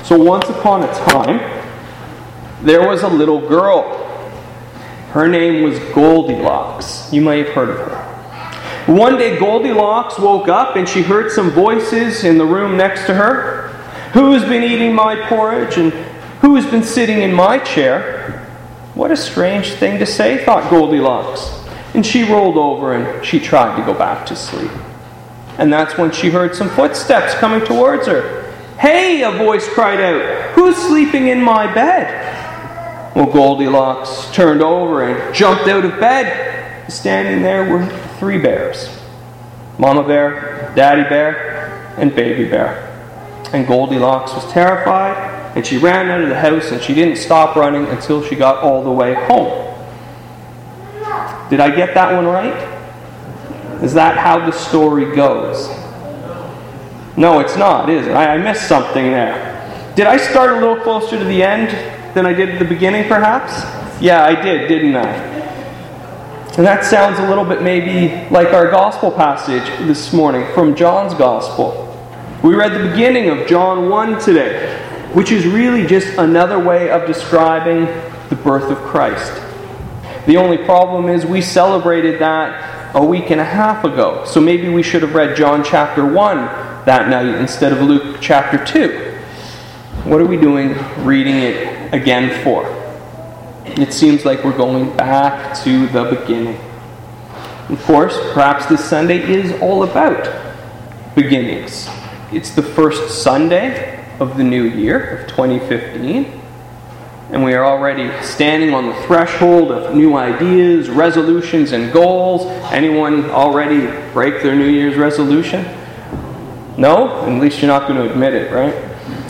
So once upon a time, there was a little girl. Her name was Goldilocks. You may have heard of her. One day Goldilocks woke up and she heard some voices in the room next to her. Who's been eating my porridge and who's been sitting in my chair? What a strange thing to say, thought Goldilocks. And she rolled over and she tried to go back to sleep. And that's when she heard some footsteps coming towards her. "Hey," a voice cried out, "who's sleeping in my bed?" Well, Goldilocks turned over and jumped out of bed. Standing there were 3 bears. Mama Bear, Daddy Bear, and Baby Bear. And Goldilocks was terrified, and she ran out of the house, and she didn't stop running until she got all the way home. Did I get that one right? Is that how the story goes? No, it's not, is it? I missed something there. Did I start a little closer to the end than I did at the beginning, perhaps? Yeah, I did, didn't I? And that sounds a little bit maybe like our gospel passage this morning from John's gospel. We read the beginning of John 1 today, which is really just another way of describing the birth of Christ. The only problem is we celebrated that a week and a half ago. So maybe we should have read John chapter 1 that night instead of Luke chapter 2. What are we doing reading it again for? It seems like we're going back to the beginning. Of course, perhaps this Sunday is all about beginnings. It's the first Sunday of the new year of 2015. And we are already standing on the threshold of new ideas, resolutions, and goals. Anyone already break their New Year's resolution? No? At least you're not going to admit it, right?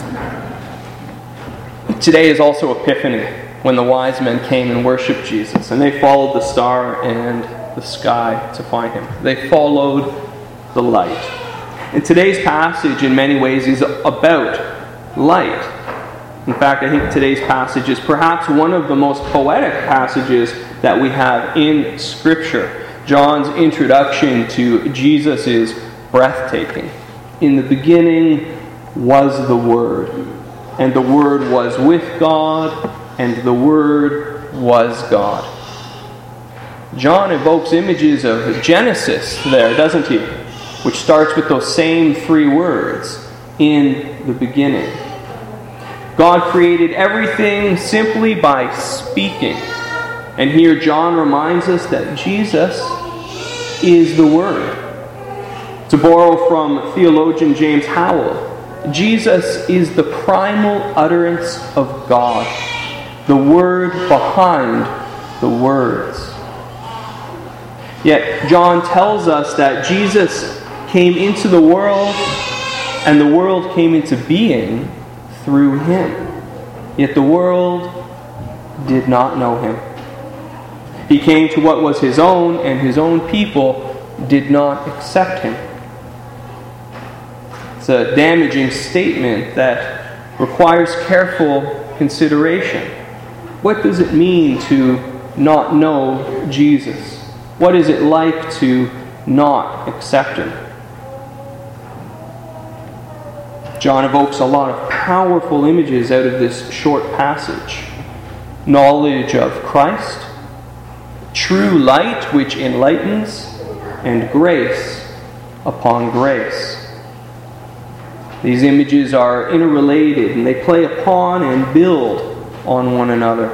Today is also Epiphany, when the wise men came and worshipped Jesus. And they followed the star and the sky to find him. They followed the light. And today's passage, in many ways, is about light. In fact, I think today's passage is perhaps one of the most poetic passages that we have in Scripture. John's introduction to Jesus is breathtaking. In the beginning was the Word, and the Word was with God, and the Word was God. John evokes images of Genesis there, doesn't he? Which starts with those same 3 words, in the beginning. God created everything simply by speaking. And here John reminds us that Jesus is the Word. To borrow from theologian James Howell, Jesus is the primal utterance of God, the Word behind the words. Yet John tells us that Jesus came into the world, and the world came into being through him. Yet the world did not know him. He came to what was his own, and his own people did not accept him. It's a damaging statement that requires careful consideration. What does it mean to not know Jesus? What is it like to not accept him? John evokes a lot of powerful images out of this short passage. Knowledge of Christ, true light which enlightens, and grace upon grace. These images are interrelated, and they play upon and build on one another.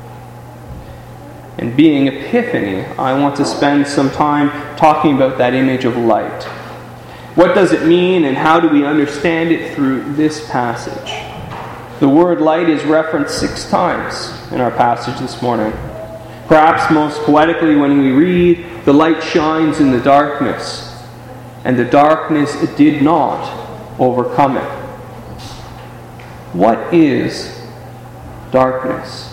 And being Epiphany, I want to spend some time talking about that image of light. What does it mean, and how do we understand it through this passage? The word light is referenced 6 times in our passage this morning. Perhaps most poetically when we read, "The light shines in the darkness, and the darkness did not overcome it." What is darkness?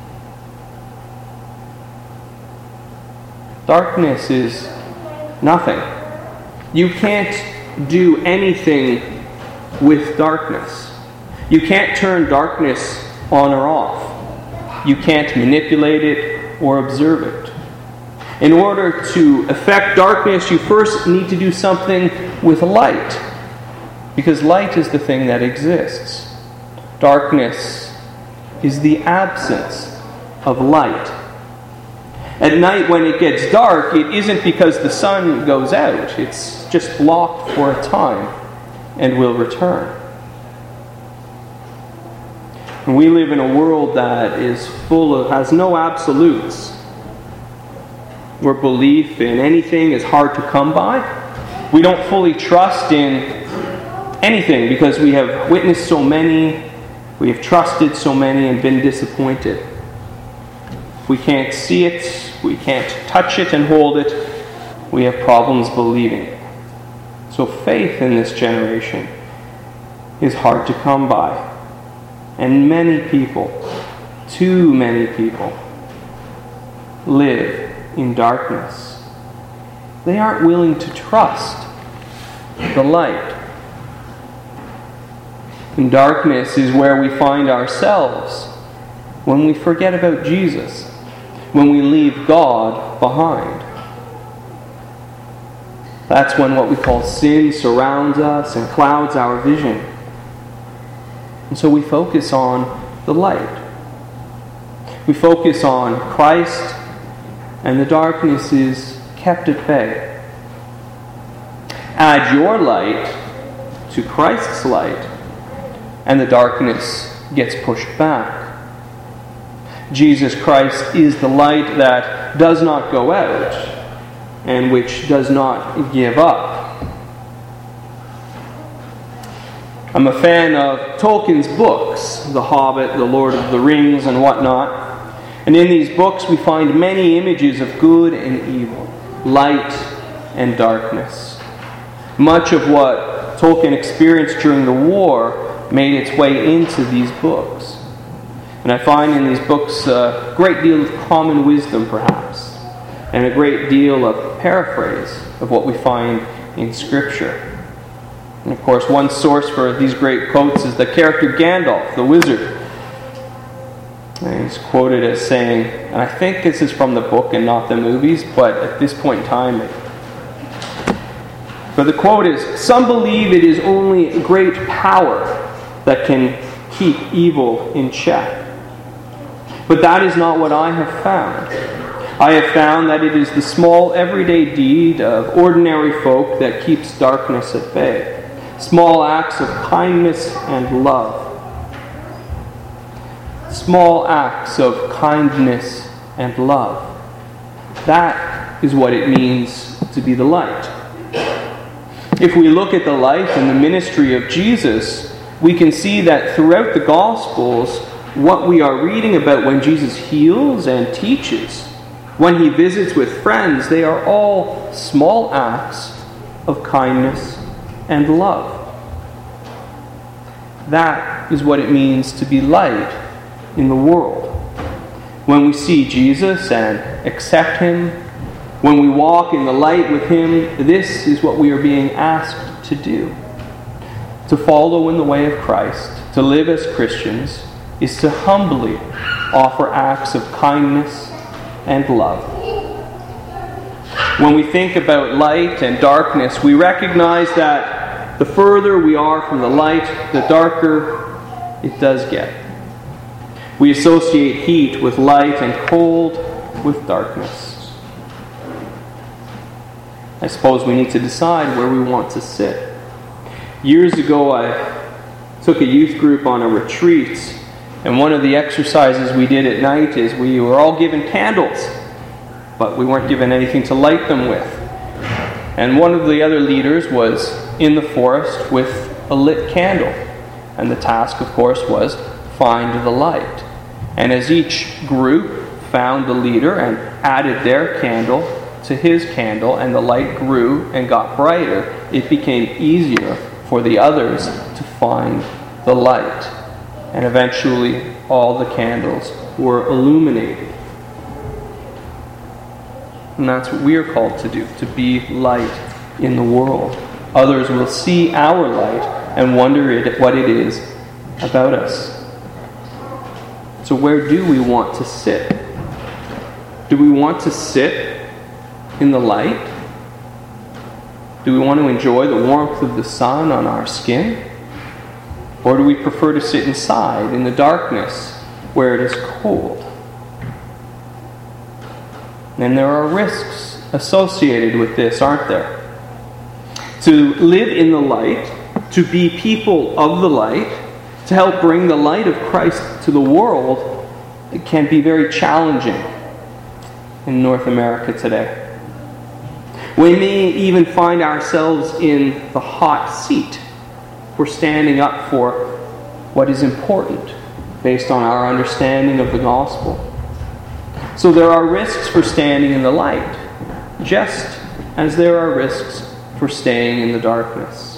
Darkness is nothing. You can't do anything with darkness. You can't turn darkness on or off. You can't manipulate it or observe it. In order to affect darkness, you first need to do something with light, because light is the thing that exists. Darkness is the absence of light. At night when it gets dark, it isn't because the sun goes out. It's just blocked for a time and will return. And we live in a world that is has no absolutes, where belief in anything is hard to come by. We don't fully trust in anything because we have witnessed so many, we have trusted so many and been disappointed. We can't see it, we can't touch it and hold it, we have problems believing. So faith in this generation is hard to come by. And many people, too many people, live in darkness. They aren't willing to trust the light. And darkness is where we find ourselves when we forget about Jesus, when we leave God behind. That's when what we call sin surrounds us and clouds our vision. And so we focus on the light. We focus on Christ, and the darkness is kept at bay. Add your light to Christ's light, and the darkness gets pushed back. Jesus Christ is the light that does not go out, and which does not give up. I'm a fan of Tolkien's books, The Hobbit, The Lord of the Rings, and whatnot. And in these books we find many images of good and evil, light and darkness. Much of what Tolkien experienced during the war made its way into these books. And I find in these books a great deal of common wisdom, perhaps, and a great deal of paraphrase of what we find in Scripture. And of course, one source for these great quotes is the character Gandalf, the wizard. And he's quoted as saying, and I think this is from the book and not the movies, but at this point in time, but the quote is, "Some believe it is only great power that can keep evil in check. But that is not what I have found. I have found that it is the small everyday deed of ordinary folk that keeps darkness at bay. Small acts of kindness and love." Small acts of kindness and love. That is what it means to be the light. If we look at the life and the ministry of Jesus, we can see that throughout the Gospels, what we are reading about when Jesus heals and teaches, when he visits with friends, they are all small acts of kindness and love. That is what it means to be light in the world. When we see Jesus and accept him, when we walk in the light with him, this is what we are being asked to do. To follow in the way of Christ, to live as Christians, is to humbly offer acts of kindness and love. When we think about light and darkness, we recognize that the further we are from the light, the darker it does get. We associate heat with light and cold with darkness. I suppose we need to decide where we want to sit. Years ago, I took a youth group on a retreat, and one of the exercises we did at night is we were all given candles, but we weren't given anything to light them with. And one of the other leaders was in the forest with a lit candle. And the task, of course, was find the light. And as each group found the leader and added their candle to his candle, and the light grew and got brighter, it became easier for the others to find the light. And eventually, all the candles were illuminated. And that's what we are called to do, to be light in the world. Others will see our light and wonder what it is about us. So where do we want to sit? Do we want to sit in the light? Do we want to enjoy the warmth of the sun on our skin? Or do we prefer to sit inside in the darkness where it is cold? And there are risks associated with this, aren't there? To live in the light, to be people of the light, to help bring the light of Christ to the world, it can be very challenging in North America today. We may even find ourselves in the hot seat. We're standing up for what is important based on our understanding of the gospel. So there are risks for standing in the light, just as there are risks for staying in the darkness.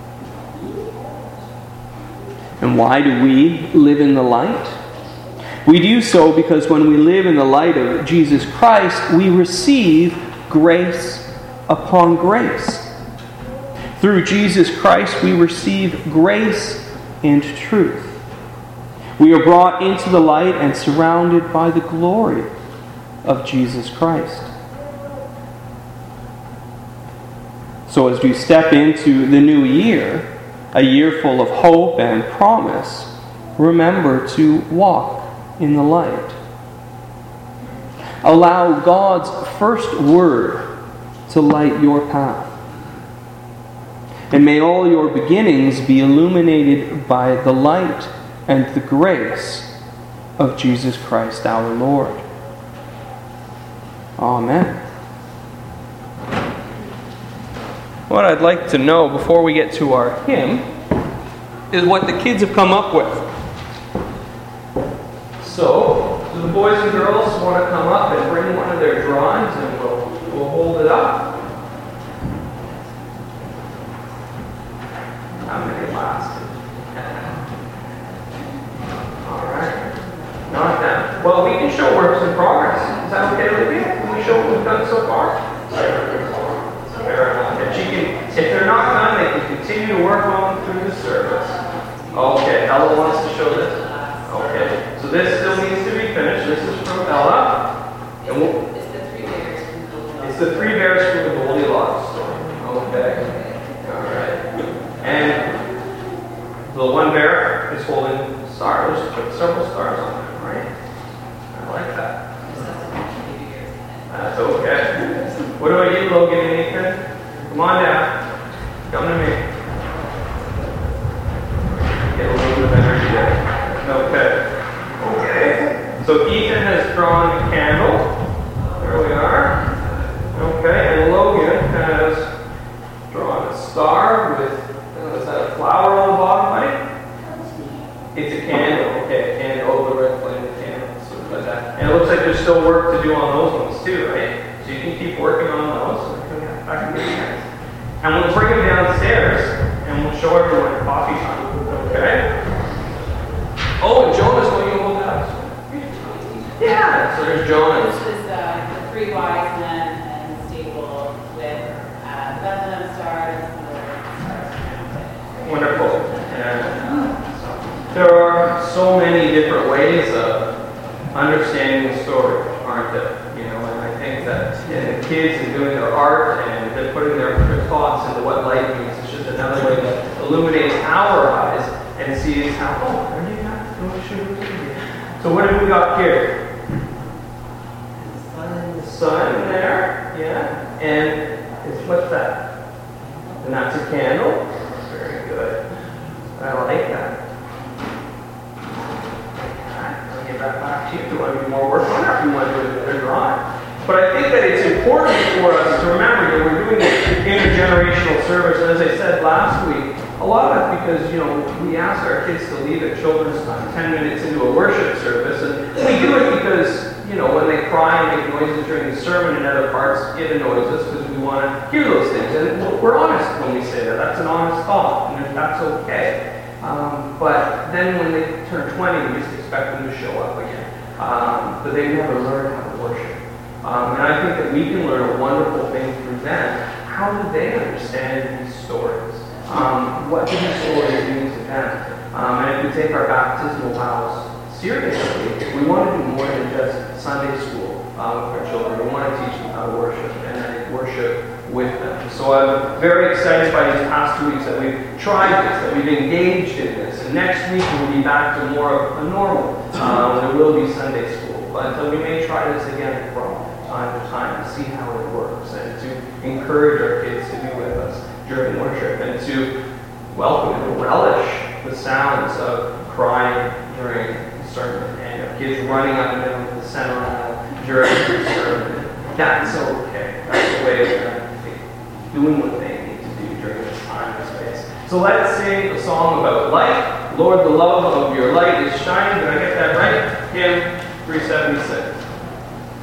And why do we live in the light? We do so because when we live in the light of Jesus Christ, we receive grace upon grace. Through Jesus Christ, we receive grace and truth. We are brought into the light and surrounded by the glory of Jesus Christ. So as we step into the new year, a year full of hope and promise, remember to walk in the light. Allow God's first word to light your path. And may all your beginnings be illuminated by the light and the grace of Jesus Christ our Lord. Amen. What I'd like to know before we get to our hymn is what the kids have come up with. So, do the boys and girls want to come up and bring one of their drawings and we'll hold it up? How many lasted? Alright. Not that. Well, we can show works in progress. Is that okay with you? Can we show what we've done so far? Fair enough. If they're not done, they can continue to work on through the service. Okay, Ella wants to show this. Okay, so this still needs to be finished. This is from Ella. And it's the three bears from the Goldilocks story. Okay. Alright. And the one bear is holding stars. There's several stars on them, right? I like that. That's okay. What about you, Logan and Ethan? Come on down. Come to me. Get a little bit of energy there. Okay. Okay. So Ethan has drawn a candle. There we are. Okay. And Logan has drawn a star with, is that a flower on the bottom, buddy? It's a candle. Okay, a candle, the red flame candle. So like that. And it looks like there's still work to do on those ones too, right? So you can keep working on those. And we'll bring them downstairs and we'll show everyone coffee time. Okay? Oh, and Jonas, will you hold that? Yeah. So there's Jonas. This is the three wise men and the stable with Bethlehem stars and other stars. Wonderful. Yeah. There are so many different ways of understanding the story, aren't there? You know, and I think that the kids and doing their art and they're putting their thoughts into what light means. It's just another way to illuminate our eyes and see how, oh, there you go. So what have we got here? The sun there, yeah. And what's that? And that's a candle. Very good. I like that. I'll give that back to you. If you want to do more work on it, or if you want to do a better drawing. But I think that it's important for us to remember that we're doing this intergenerational service. And as I said last week, a lot of it because, you know, we ask our kids to leave at children's time 10 minutes into a worship service. And we do it because, you know, when they cry and make noises during the sermon and other parts, it annoys us because we want to hear those things. And we're honest when we say that. That's an honest thought. And that's okay. But then when they turn 20, we just expect them to show up again. But they never learn how to worship. And I think that we can learn a wonderful thing through them. How do they understand these stories? What do these stories mean to them? And if we take our baptismal vows seriously, we want to do more than just Sunday school with our children. We want to teach them how to worship and worship with them. So I'm very excited by these past 2 weeks that we've tried this, that we've engaged in this, and And next week we'll be back to more of a normal. There will be Sunday school. But we may try this again from time to time to see how it works and to encourage our kids to be with us during worship and to welcome and relish the sounds of crying during the sermon and of kids running up and down the center aisle during the sermon. That's okay. That's a way of them doing what they need to do during this time and space. So let's sing a song about light. Lord, the love of your light is shining. Did I get that right? Hymn 376.